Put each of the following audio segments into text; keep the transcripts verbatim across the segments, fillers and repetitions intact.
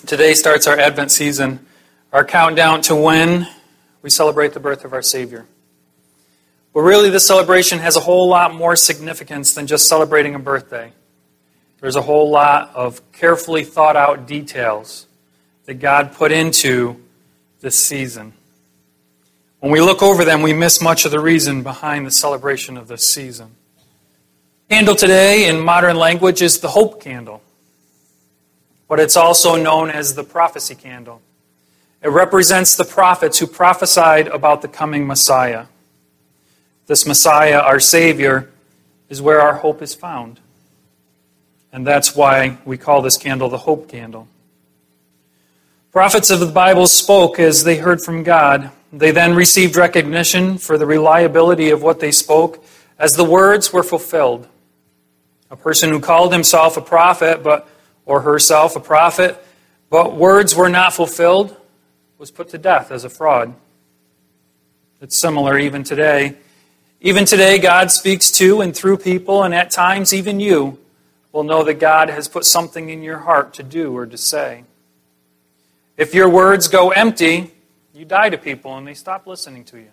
Today starts our Advent season, our countdown to when we celebrate the birth of our Savior. But really, this celebration has a whole lot more significance than just celebrating a birthday. There's a whole lot of carefully thought out details that God put into this season. When we look over them, we miss much of the reason behind the celebration of this season. Candle today, in modern language, is the hope candle. But it's also known as the prophecy candle. It represents the prophets who prophesied about the coming Messiah. This Messiah, our Savior, is where our hope is found. And that's why we call this candle the hope candle. Prophets of the Bible spoke as they heard from God. They then received recognition for the reliability of what they spoke as the words were fulfilled. A person who called himself a prophet, but or herself a prophet, but words were not fulfilled, was put to death as a fraud. It's similar even today. Even today, God speaks to and through people, and at times even you will know that God has put something in your heart to do or to say. If your words go empty, you die to people and they stop listening to you.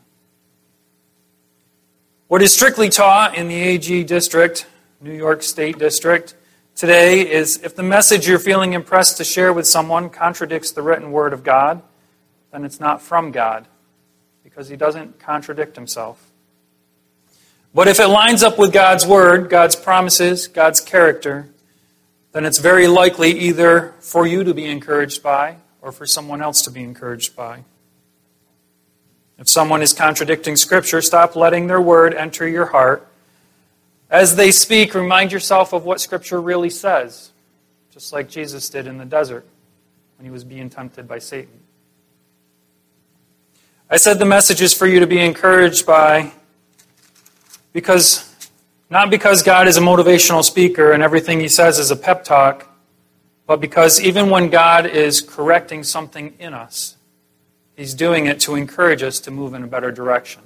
What is strictly taught in the A G District, New York State District, today is if the message you're feeling impressed to share with someone contradicts the written word of God, then it's not from God, because he doesn't contradict himself. But if it lines up with God's word, God's promises, God's character, then it's very likely either for you to be encouraged by or for someone else to be encouraged by. If someone is contradicting Scripture, stop letting their word enter your heart. As they speak, remind yourself of what Scripture really says, just like Jesus did in the desert when he was being tempted by Satan. I said the message is for you to be encouraged by, because not because God is a motivational speaker and everything he says is a pep talk, but because even when God is correcting something in us, he's doing it to encourage us to move in a better direction.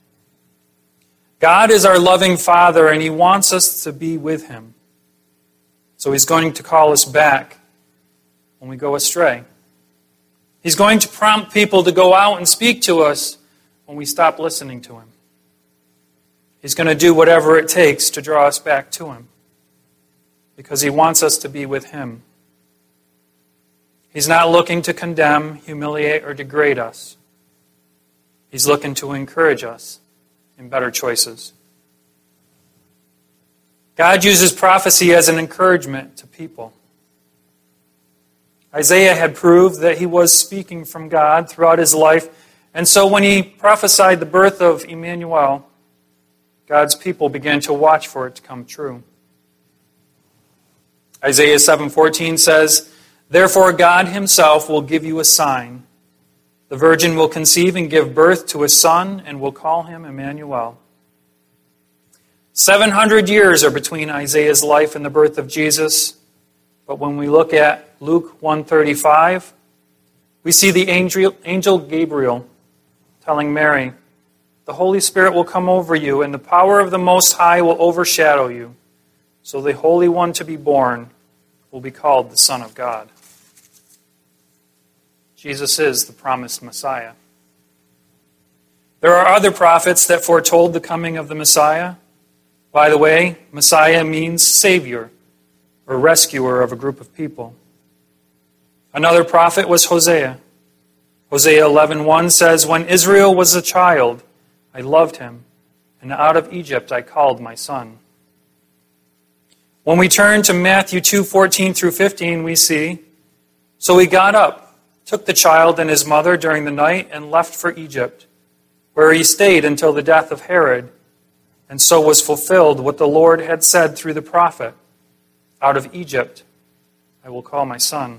God is our loving Father, and he wants us to be with him. So he's going to call us back when we go astray. He's going to prompt people to go out and speak to us when we stop listening to him. He's going to do whatever it takes to draw us back to him, because he wants us to be with him. He's not looking to condemn, humiliate, or degrade us. He's looking to encourage us in better choices. God uses prophecy as an encouragement to people. Isaiah had proved that he was speaking from God throughout his life, and so when he prophesied the birth of Emmanuel, God's people began to watch for it to come true. Isaiah seven fourteen says, "Therefore God himself will give you a sign. The virgin will conceive and give birth to a son, and will call him Emmanuel." Seven hundred years are between Isaiah's life and the birth of Jesus. But when we look at Luke one thirty-five, we see the angel, angel Gabriel telling Mary, "The Holy Spirit will come over you, and the power of the Most High will overshadow you. So the Holy One to be born will be called the Son of God." Jesus is the promised Messiah. There are other prophets that foretold the coming of the Messiah. By the way, Messiah means Savior or rescuer of a group of people. Another prophet was Hosea. Hosea eleven one says, "When Israel was a child, I loved him, and out of Egypt I called my son." When we turn to Matthew two fourteen through fifteen, we see, "So he got up, took the child and his mother during the night, and left for Egypt, where he stayed until the death of Herod. And so was fulfilled what the Lord had said through the prophet, 'Out of Egypt I will call my son.'"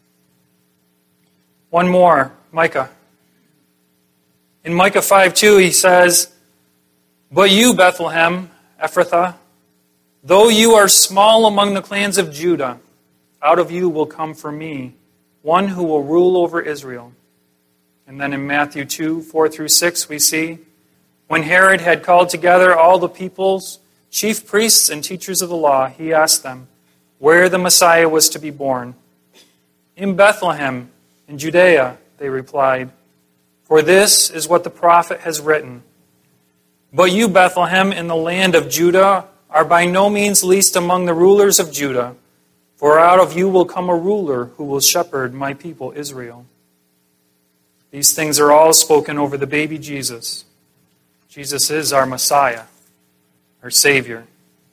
One more, Micah. In Micah five two, he says, "But you, Bethlehem, Ephrathah, though you are small among the clans of Judah, out of you will come for me one who will rule over Israel." And then in Matthew two four through six, we see, "When Herod had called together all the people's chief priests and teachers of the law, he asked them where the Messiah was to be born. "In Bethlehem, in Judea," they replied, "for this is what the prophet has written. But you, Bethlehem, in the land of Judah, are by no means least among the rulers of Judah, for out of you will come a ruler who will shepherd my people Israel." These things are all spoken over the baby Jesus. Jesus is our Messiah, our Savior.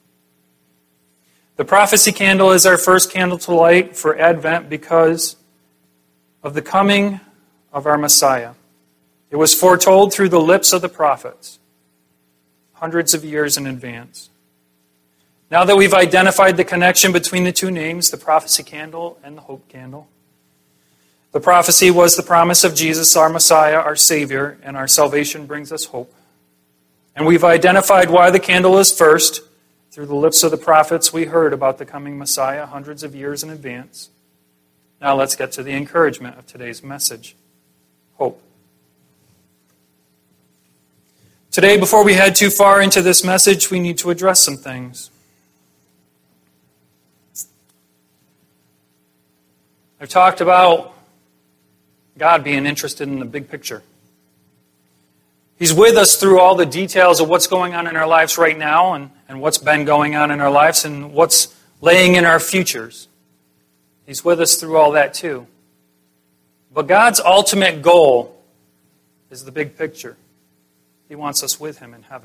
The prophecy candle is our first candle to light for Advent because of the coming of our Messiah. It was foretold through the lips of the prophets, hundreds of years in advance. Now that we've identified the connection between the two names, the prophecy candle and the hope candle, the prophecy was the promise of Jesus, our Messiah, our Savior, and our salvation brings us hope. And we've identified why the candle is first. Through the lips of the prophets, we heard about the coming Messiah hundreds of years in advance. Now let's get to the encouragement of today's message. Hope. Today, before we head too far into this message, we need to address some things. I've talked about God being interested in the big picture. He's with us through all the details of what's going on in our lives right now and, and what's been going on in our lives and what's laying in our futures. He's with us through all that too. But God's ultimate goal is the big picture. He wants us with Him in heaven.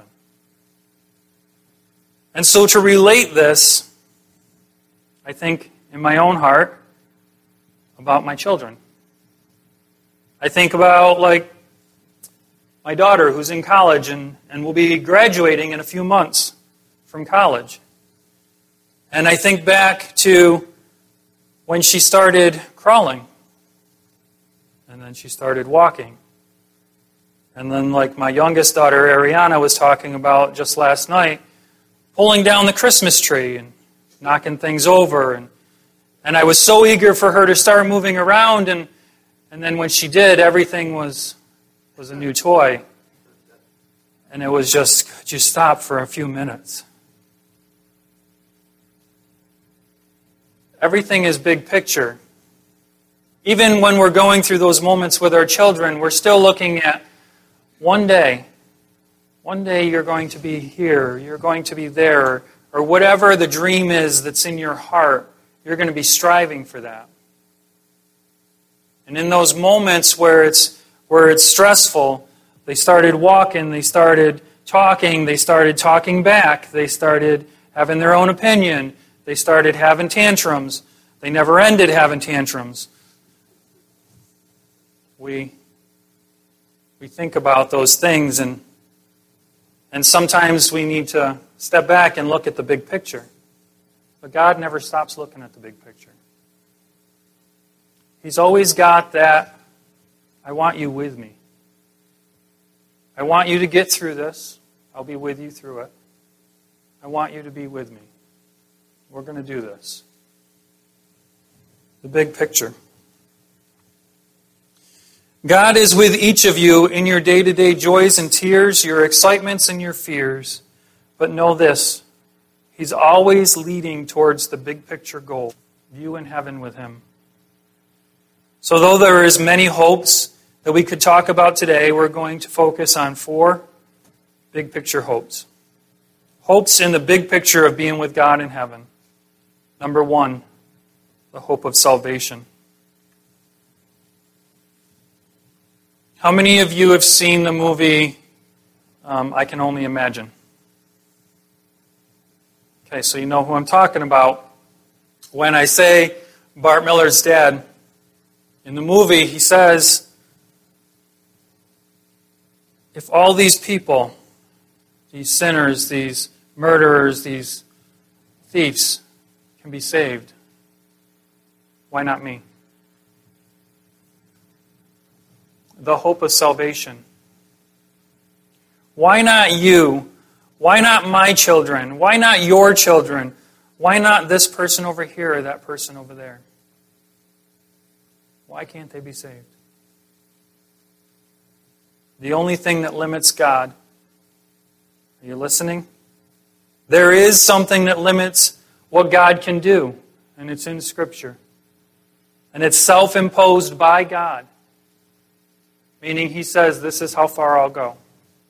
And so to relate this, I think in my own heart about my children. I think about like my daughter who's in college and, and will be graduating in a few months from college. And I think back to when she started crawling. And then she started walking. And then like my youngest daughter, Ariana, was talking about just last night, pulling down the Christmas tree and knocking things over. And, and I was so eager for her to start moving around. And, and then when she did, everything was... was a new toy. And it was just, could you stop for a few minutes? Everything is big picture. Even when we're going through those moments with our children, we're still looking at one day. One day you're going to be here, you're going to be there, or whatever the dream is that's in your heart, you're going to be striving for that. And in those moments where it's where it's stressful, they started walking, they started talking, they started talking back, they started having their own opinion, they started having tantrums. They never ended having tantrums. We, we think about those things, and, and sometimes we need to step back and look at the big picture. But God never stops looking at the big picture. He's always got that, I want you with me. I want you to get through this. I'll be with you through it. I want you to be with me. We're going to do this. The big picture. God is with each of you in your day-to-day joys and tears, your excitements and your fears. But know this, He's always leading towards the big picture goal, you in heaven with Him. So though there is many hopes that we could talk about today, we're going to focus on four big picture hopes. Hopes in the big picture of being with God in heaven. Number one, the hope of salvation. How many of you have seen the movie um, I Can Only Imagine? Okay, so you know who I'm talking about. When I say Bart Miller's dad, in the movie he says, if all these people, these sinners, these murderers, these thieves can be saved, why not me? The hope of salvation. Why not you? Why not my children? Why not your children? Why not this person over here or that person over there? Why can't they be saved? The only thing that limits God, are you listening? There is something that limits what God can do, and it's in Scripture. And it's self-imposed by God. Meaning he says, this is how far I'll go.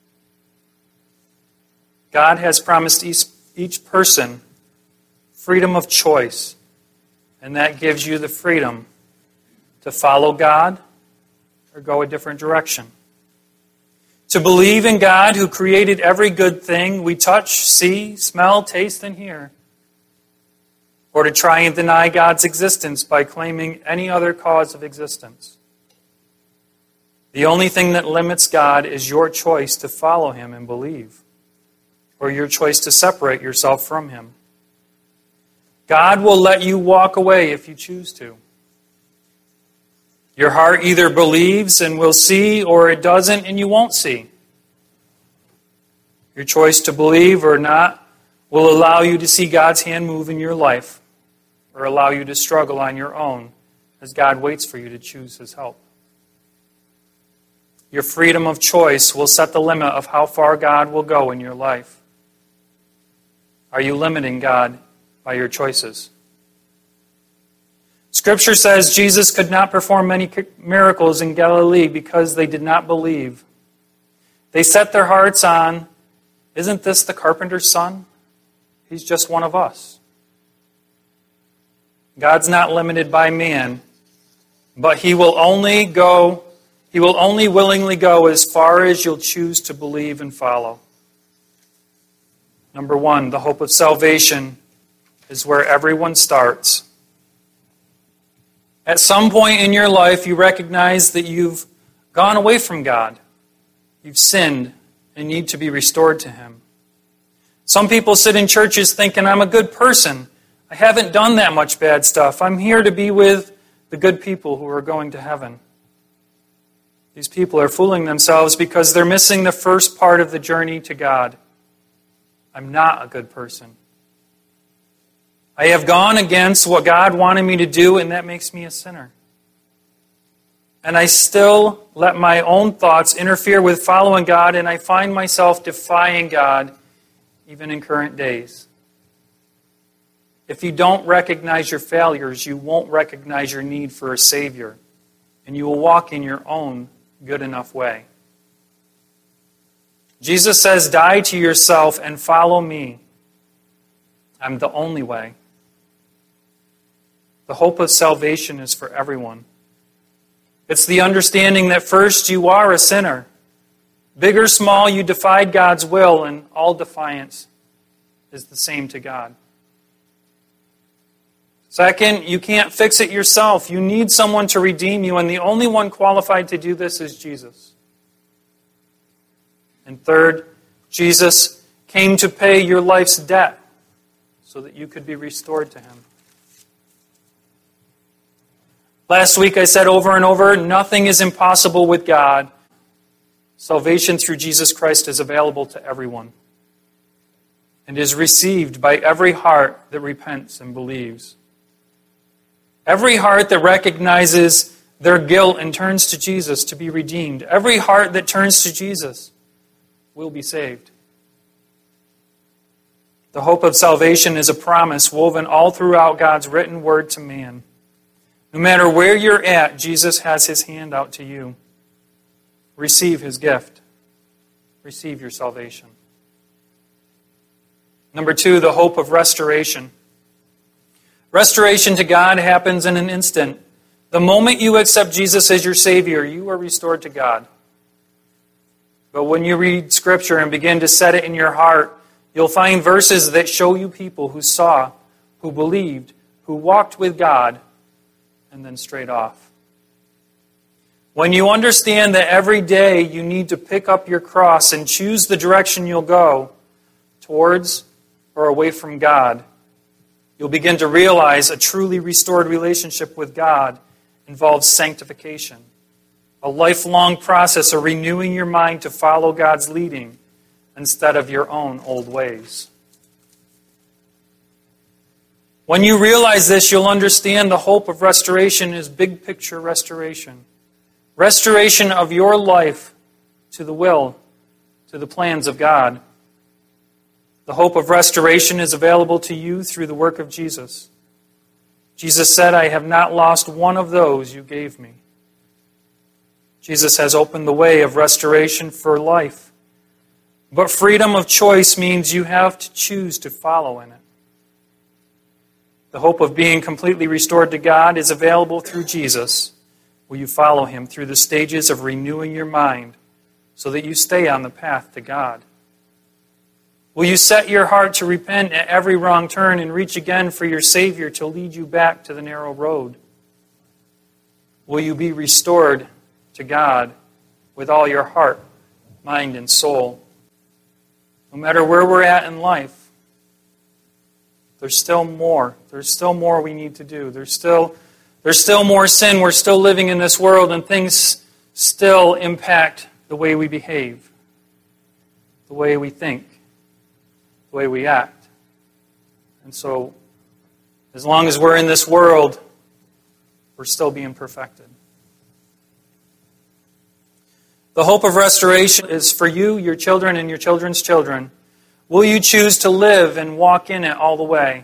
God has promised each, each person freedom of choice. And that gives you the freedom to follow God or go a different direction. To believe in God who created every good thing we touch, see, smell, taste, and hear. Or to try and deny God's existence by claiming any other cause of existence. The only thing that limits God is your choice to follow him and believe, or your choice to separate yourself from him. God will let you walk away if you choose to. Your heart either believes and will see, or it doesn't and you won't see. Your choice to believe or not will allow you to see God's hand move in your life, or allow you to struggle on your own as God waits for you to choose his help. Your freedom of choice will set the limit of how far God will go in your life. Are you limiting God by your choices? Scripture says Jesus could not perform many miracles in Galilee because they did not believe. They set their hearts on, isn't this the carpenter's son? He's just one of us. God's not limited by man, but he will only go, he will only willingly go as far as you'll choose to believe and follow. Number one, the hope of salvation is where everyone starts. At some point in your life, you recognize that you've gone away from God. You've sinned and need to be restored to him. Some people sit in churches thinking, I'm a good person. I haven't done that much bad stuff. I'm here to be with the good people who are going to heaven. These people are fooling themselves because they're missing the first part of the journey to God. I'm not a good person. I have gone against what God wanted me to do, and that makes me a sinner. And I still let my own thoughts interfere with following God, and I find myself defying God even in current days. If you don't recognize your failures, you won't recognize your need for a Savior, and you will walk in your own good enough way. Jesus says, die to yourself and follow me. I'm the only way. The hope of salvation is for everyone. It's the understanding that first you are a sinner. Big or small, you defied God's will, and all defiance is the same to God. Second, you can't fix it yourself. You need someone to redeem you, and the only one qualified to do this is Jesus. And third, Jesus came to pay your life's debt so that you could be restored to him. Last week I said over and over, nothing is impossible with God. Salvation through Jesus Christ is available to everyone and is received by every heart that repents and believes. Every heart that recognizes their guilt and turns to Jesus to be redeemed. Every heart that turns to Jesus will be saved. The hope of salvation is a promise woven all throughout God's written word to man. No matter where you're at, Jesus has his hand out to you. Receive his gift. Receive your salvation. Number two, the hope of restoration. Restoration to God happens in an instant. The moment you accept Jesus as your Savior, you are restored to God. But when you read Scripture and begin to set it in your heart, you'll find verses that show you people who saw, who believed, who walked with God, and then strayed off. When you understand that every day you need to pick up your cross and choose the direction you'll go, towards or away from God, you'll begin to realize a truly restored relationship with God involves sanctification, a lifelong process of renewing your mind to follow God's leading instead of your own old ways. When you realize this, you'll understand the hope of restoration is big picture restoration. Restoration of your life to the will, to the plans of God. The hope of restoration is available to you through the work of Jesus. Jesus said, I have not lost one of those you gave me. Jesus has opened the way of restoration for life. But freedom of choice means you have to choose to follow in it. The hope of being completely restored to God is available through Jesus. Will you follow him through the stages of renewing your mind so that you stay on the path to God? Will you set your heart to repent at every wrong turn and reach again for your Savior to lead you back to the narrow road? Will you be restored to God with all your heart, mind, and soul? No matter where we're at in life, there's still more. There's still more we need to do. There's still, there's still more sin. We're still living in this world, and things still impact the way we behave, the way we think, the way we act. And so, as long as we're in this world, we're still being perfected. The hope of restoration is for you, your children, and your children's children. Will you choose to live and walk in it all the way?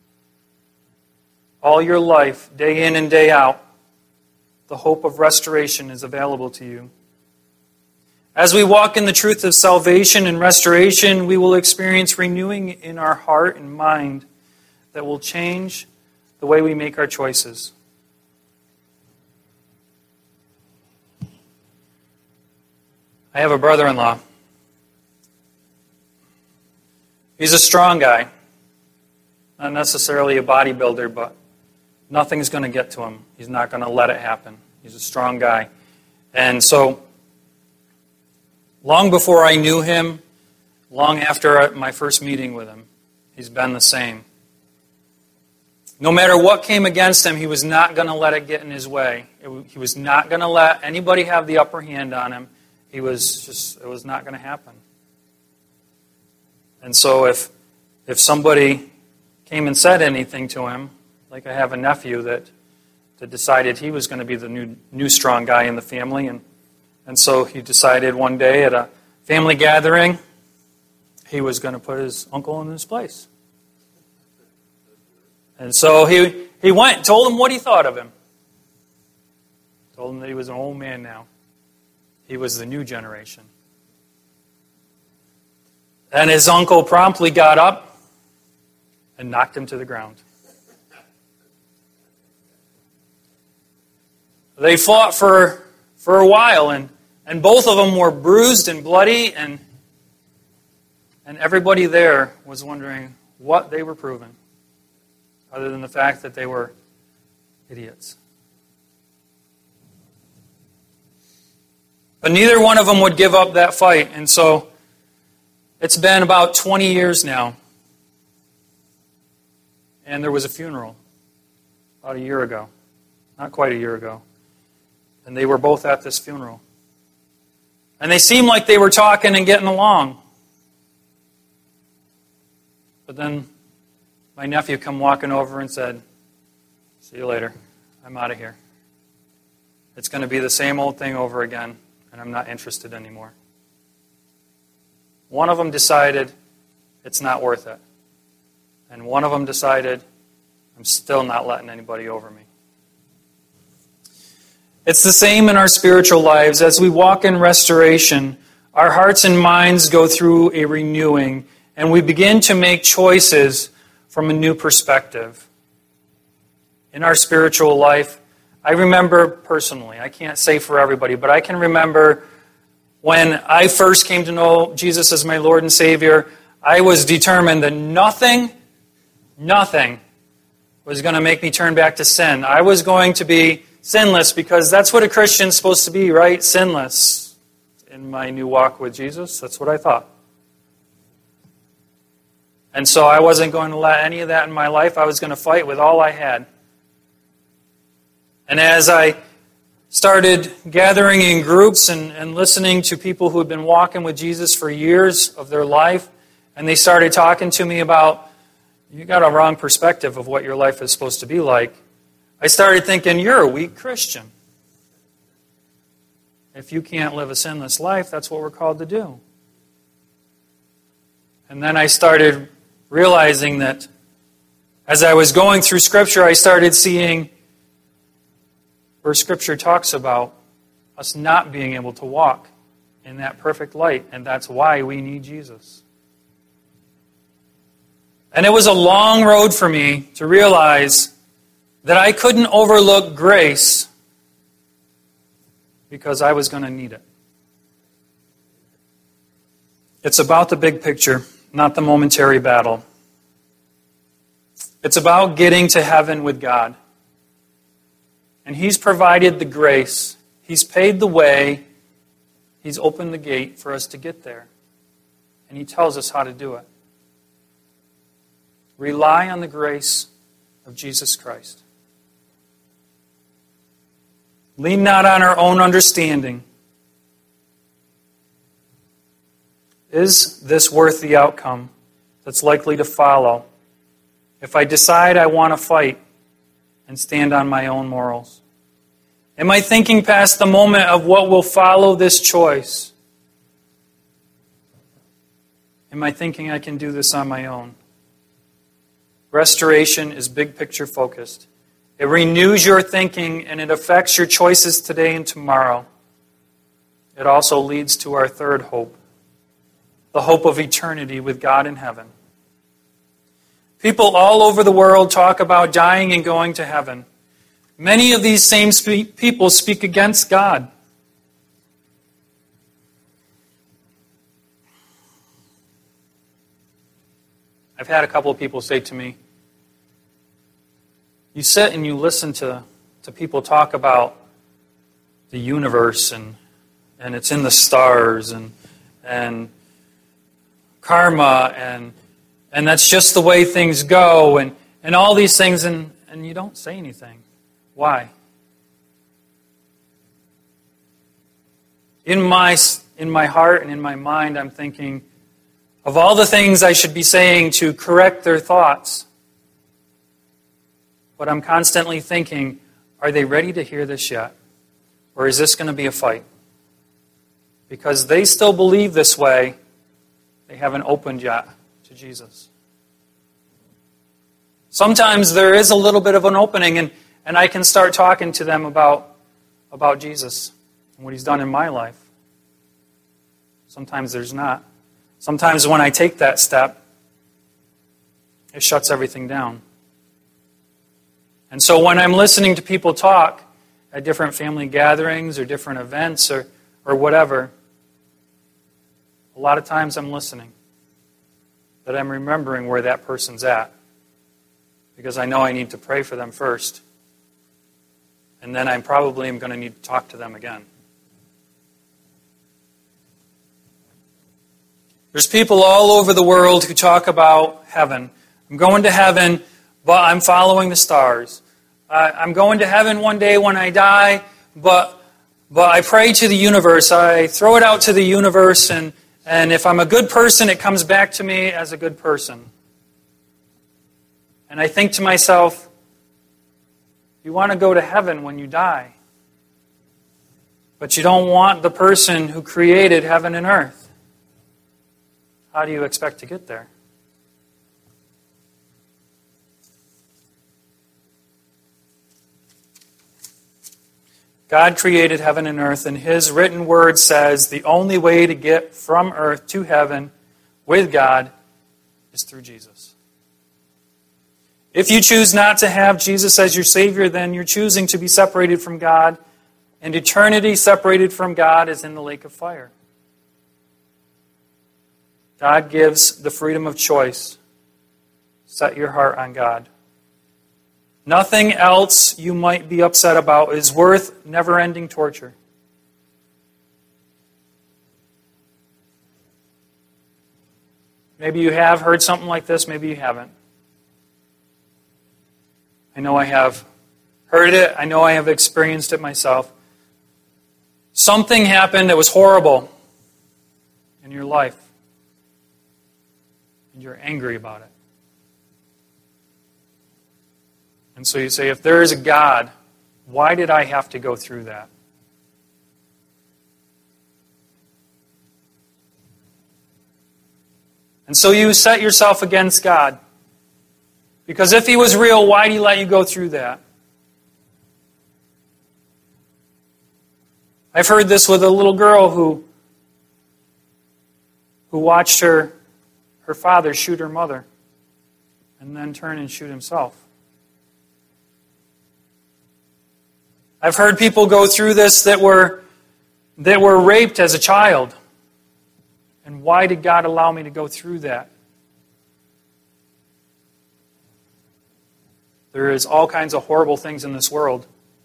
All your life, day in and day out, the hope of restoration is available to you. As we walk in the truth of salvation and restoration, we will experience renewing in our heart and mind that will change the way we make our choices. I have a brother-in-law. He's a strong guy. Not necessarily a bodybuilder, but nothing's going to get to him. He's not going to let it happen. He's a strong guy. And so, long before I knew him, long after my first meeting with him, he's been the same. No matter what came against him, he was not going to let it get in his way. It, he was not going to let anybody have the upper hand on him. He was just, it was not going to happen. And so if if somebody came and said anything to him, like I have a nephew that, that decided he was going to be the new new strong guy in the family, and, and so he decided one day at a family gathering, he was going to put his uncle in his place. And so he, he went and told him what he thought of him. Told him that he was an old man now. He was the new generation. And his uncle promptly got up and knocked him to the ground. They fought for, for a while, and, and both of them were bruised and bloody, and, and everybody there was wondering what they were proving, other than the fact that they were idiots. But neither one of them would give up that fight, and so it's been about twenty years now, and there was a funeral about a year ago, not quite a year ago, and they were both at this funeral. And they seemed like they were talking and getting along. But then my nephew come walking over and said, "See you later. I'm out of here. It's going to be the same old thing over again, and I'm not interested anymore." One of them decided it's not worth it. And one of them decided, I'm still not letting anybody over me. It's the same in our spiritual lives. As we walk in restoration, our hearts and minds go through a renewing, and we begin to make choices from a new perspective. In our spiritual life, I remember personally, I can't say for everybody, but I can remember when I first came to know Jesus as my Lord and Savior, I was determined that nothing, nothing was going to make me turn back to sin. I was going to be sinless because that's what a Christian's supposed to be, right? Sinless. In my new walk with Jesus, that's what I thought. And so I wasn't going to let any of that in my life. I was going to fight with all I had. And as I started gathering in groups and, and listening to people who had been walking with Jesus for years of their life, and they started talking to me about, you got a wrong perspective of what your life is supposed to be like, I started thinking, you're a weak Christian. If you can't live a sinless life, that's what we're called to do. And then I started realizing that As I was going through Scripture, I started seeing where Scripture talks about us not being able to walk in that perfect light, and that's why we need Jesus. And it was a long road for me to realize that I couldn't overlook grace because I was going to need it. It's about the big picture, not the momentary battle. It's about getting to heaven with God. And He's provided the grace. He's paid the way. He's opened the gate for us to get there. And He tells us how to do it. Rely on the grace of Jesus Christ. Lean not on our own understanding. Is this worth the outcome that's likely to follow if I decide I want to fight and stand on my own morals? Am I thinking past the moment of what will follow this choice? Am I thinking I can do this on my own? Restoration is big picture focused. It renews your thinking and it affects your choices today and tomorrow. It also leads to our third hope, the hope of eternity with God in heaven. People all over the world talk about dying and going to heaven. Many of these same spe- people speak against God. I've had a couple of people say to me, you sit and you listen to, to people talk about the universe and, and it's in the stars and, and karma and, and that's just the way things go and, and all these things and, and you don't say anything. Why? In my, in my heart and in my mind, I'm thinking of all the things I should be saying to correct their thoughts. But I'm constantly thinking, are they ready to hear this yet? Or is this going to be a fight? Because they still believe this way, they haven't opened yet to Jesus. Sometimes there is a little bit of an opening, and, and I can start talking to them about, about Jesus and what He's done in my life. Sometimes there's not. Sometimes when I take that step, it shuts everything down. And so when I'm listening to people talk at different family gatherings or different events or, or whatever, a lot of times I'm listening. That I'm remembering where that person's at. Because I know I need to pray for them first. And then I probably am going to need to talk to them again. There's people all over the world who talk about heaven. I'm going to heaven, but I'm following the stars. Uh, I'm going to heaven one day when I die, but but I pray to the universe. I throw it out to the universe, and, and if I'm a good person, it comes back to me as a good person. And I think to myself, you want to go to heaven when you die, but you don't want the person who created heaven and earth. How do you expect to get there? God created heaven and earth, and His written word says the only way to get from earth to heaven with God is through Jesus. If you choose not to have Jesus as your Savior, then you're choosing to be separated from God, and eternity separated from God is in the lake of fire. God gives the freedom of choice. Set your heart on God. Nothing else you might be upset about is worth never-ending torture. Maybe you have heard something like this, maybe you haven't. I know I have heard it, I know I have experienced it myself. Something happened that was horrible in your life, and you're angry about it. And so you say, if there is a God, why did I have to go through that? And so you set yourself against God. Because if he was real, why did he let you go through that? I've heard this with a little girl who, who watched her, her father shoot her mother and then turn and shoot himself. I've heard people go through this that were, that were raped as a child. And why did God allow me to go through that? There is all kinds of horrible things in this world.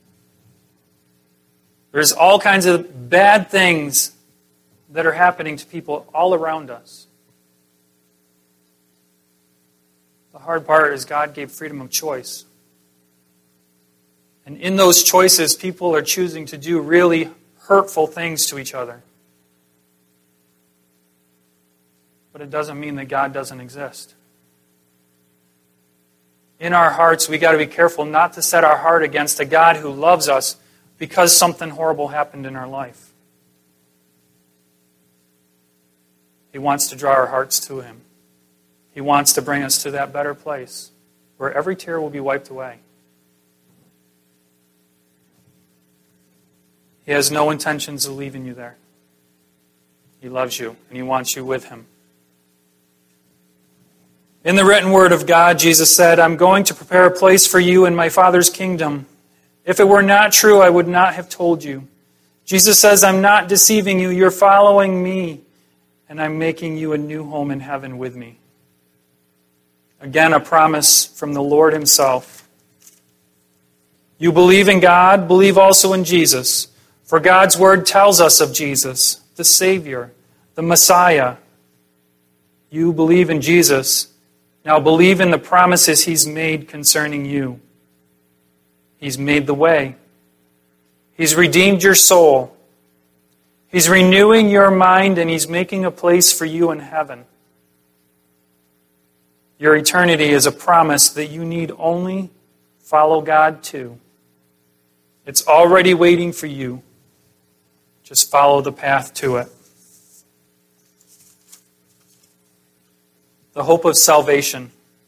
There's all kinds of bad things that are happening to people all around us. The hard part is God gave freedom of choice. And in those choices, people are choosing to do really hurtful things to each other. But it doesn't mean that God doesn't exist. In our hearts, we got to be careful not to set our heart against a God who loves us because something horrible happened in our life. He wants to draw our hearts to Him. He wants to bring us to that better place where every tear will be wiped away. He has no intentions of leaving you there. He loves you, and He wants you with Him. In the written word of God, Jesus said, I'm going to prepare a place for you in my Father's kingdom. If it were not true, I would not have told you. Jesus says, I'm not deceiving you. You're following me, and I'm making you a new home in heaven with me. Again, a promise from the Lord Himself. You believe in God, believe also in Jesus. For God's word tells us of Jesus, the Savior, the Messiah. You believe in Jesus. Now believe in the promises He's made concerning you. He's made the way. He's redeemed your soul. He's renewing your mind, and He's making a place for you in heaven. Your eternity is a promise that you need only follow God to. It's already waiting for you. Just follow the path to it. The hope of salvation.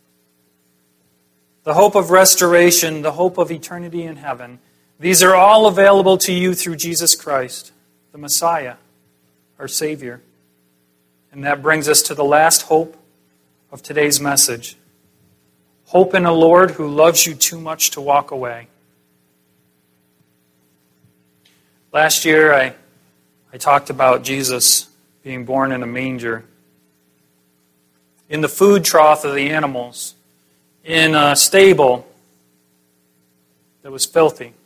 The hope of restoration. The hope of eternity in heaven. These are all available to you through Jesus Christ, the Messiah, our Savior. And that brings us to the last hope of today's message. Hope in a Lord who loves you too much to walk away. Last year, I, I talked about Jesus being born in a manger, in the food trough of the animals, in a stable that was filthy.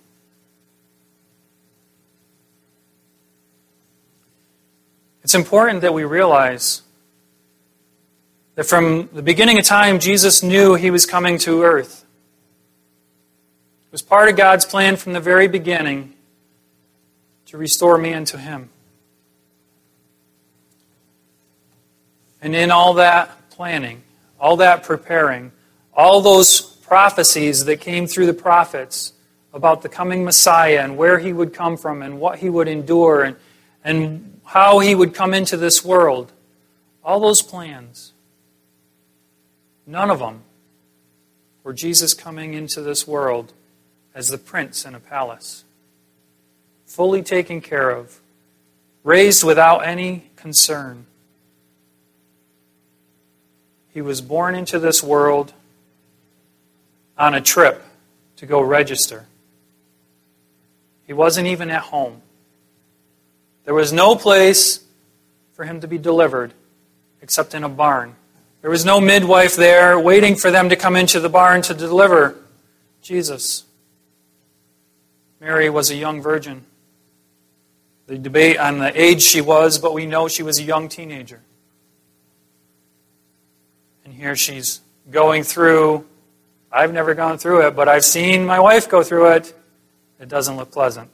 It's important that we realize that from the beginning of time, Jesus knew He was coming to earth. It was part of God's plan from the very beginning to restore man to Him. And in all that planning, all that preparing, all those prophecies that came through the prophets about the coming Messiah and where He would come from and what He would endure and, and how He would come into this world, all those plans, none of them were Jesus coming into this world as the prince in a palace, fully taken care of, raised without any concern. He was born into this world on a trip to go register. He wasn't even at home. There was no place for Him to be delivered except in a barn. There was no midwife there waiting for them to come into the barn to deliver Jesus. Mary was a young virgin. The debate on the age she was, but we know she was a young teenager. And here she's going through, I've never gone through it, but I've seen my wife go through it. It doesn't look pleasant.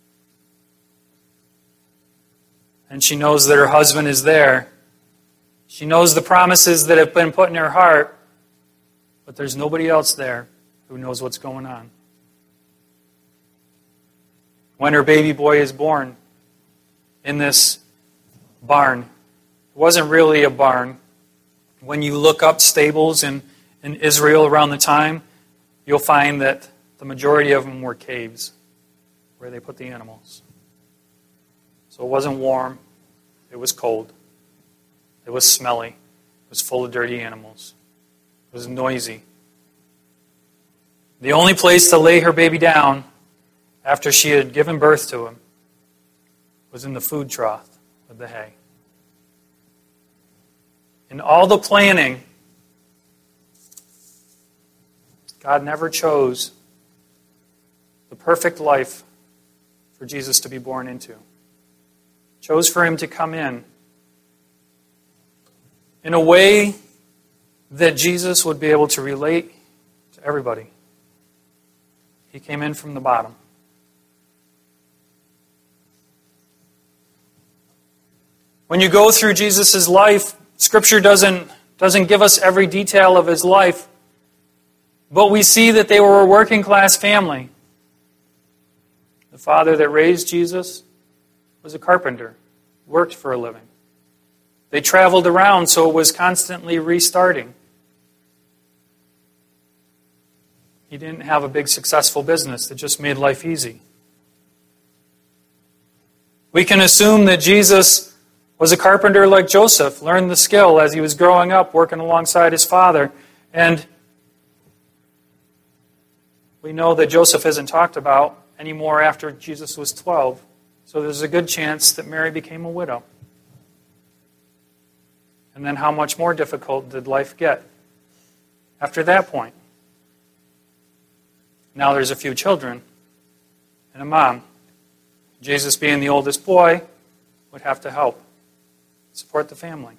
And she knows that her husband is there. She knows the promises that have been put in her heart, but there's nobody else there who knows what's going on. When her baby boy is born in this barn, it wasn't really a barn. When you look up stables in, in Israel around the time, you'll find that the majority of them were caves where they put the animals. So it wasn't warm, it was cold, it was smelly, it was full of dirty animals, it was noisy. The only place to lay her baby down after she had given birth to him was in the food trough with the hay. In all the planning, God never chose the perfect life for Jesus to be born into. Chose for him to come in in a way that Jesus would be able to relate to everybody. He came in from the bottom. When you go through Jesus' life, Scripture doesn't, doesn't give us every detail of his life, but we see that they were a working class family. The father that raised Jesus was a carpenter, worked for a living. They traveled around, so it was constantly restarting. He didn't have a big successful business that just made life easy. We can assume that Jesus was a carpenter like Joseph, learned the skill as he was growing up, working alongside his father. And we know that Joseph isn't talked about anymore after Jesus was twelve. So there's a good chance that Mary became a widow. And then how much more difficult did life get after that point? Now there's a few children and a mom. Jesus, being the oldest boy, would have to help support the family.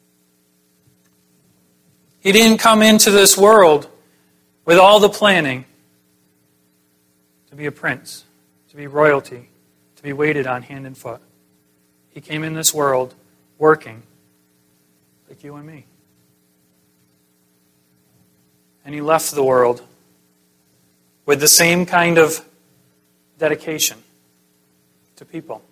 He didn't come into this world with all the planning to be a prince, to be royalty, to be waited on hand and foot. He came in this world working like you and me. And he left the world with the same kind of dedication to people.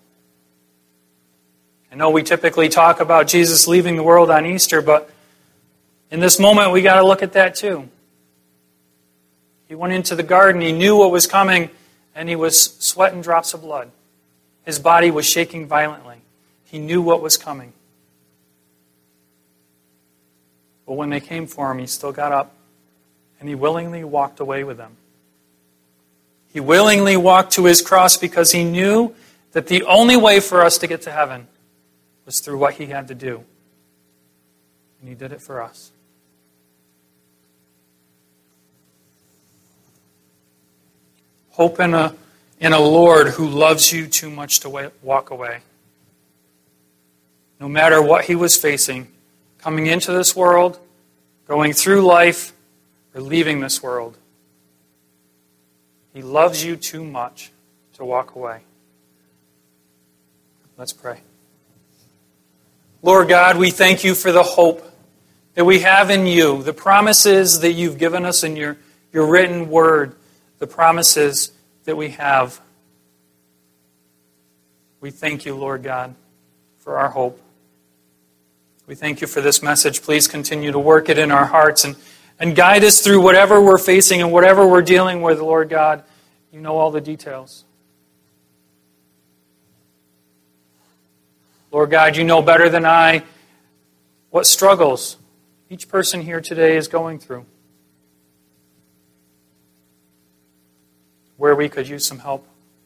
I know we typically talk about Jesus leaving the world on Easter, but in this moment we got to look at that too. He went into the garden, he knew what was coming, and he was sweating drops of blood. His body was shaking violently. He knew what was coming. But when they came for him, he still got up, and he willingly walked away with them. He willingly walked to his cross because he knew that the only way for us to get to heaven was through what he had to do. And he did it for us. Hope in a, in a Lord who loves you too much to walk away. No matter what he was facing, coming into this world, going through life, or leaving this world, he loves you too much to walk away. Let's pray. Lord God, we thank you for the hope that we have in you, the promises that you've given us in your, your written word, the promises that we have. We thank you, Lord God, for our hope. We thank you for this message. Please continue to work it in our hearts and, and guide us through whatever we're facing and whatever we're dealing with, Lord God. You know all the details. Lord God, you know better than I what struggles each person here today is going through. Where we could use some help.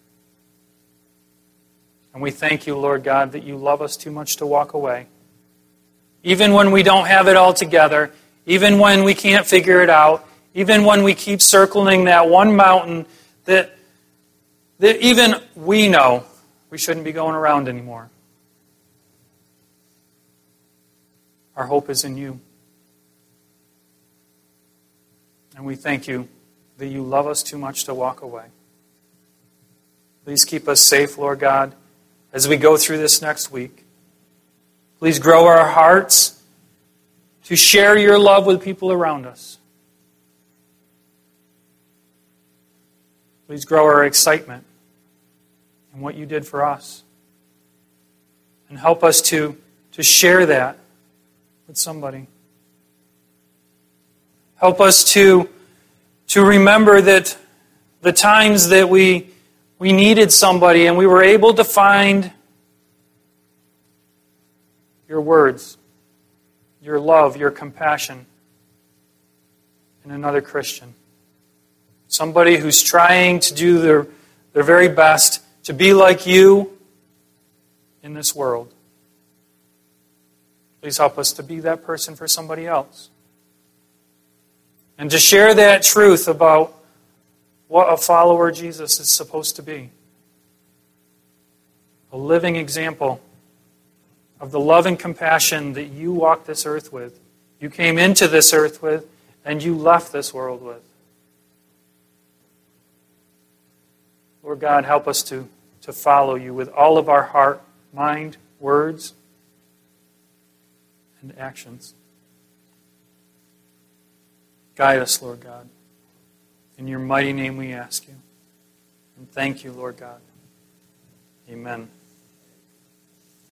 And we thank you, Lord God, that you love us too much to walk away. Even when we don't have it all together, even when we can't figure it out, even when we keep circling that one mountain that, that even we know we shouldn't be going around anymore. Our hope is in you. And we thank you that you love us too much to walk away. Please keep us safe, Lord God, as we go through this next week. Please grow our hearts to share your love with people around us. Please grow our excitement in what you did for us. And help us to, to share that with somebody. Help us to, to remember that the times that we, we needed somebody and we were able to find your words, your love, your compassion in another Christian. Somebody who's trying to do their, their very best to be like you in this world. Please help us to be that person for somebody else. And to share that truth about what a follower of Jesus is supposed to be. A living example of the love and compassion that you walked this earth with. You came into this earth with, and you left this world with. Lord God, help us to, to follow you with all of our heart, mind, words, and actions. Guide us, Lord God. In your mighty name we ask you. And thank you, Lord God. Amen.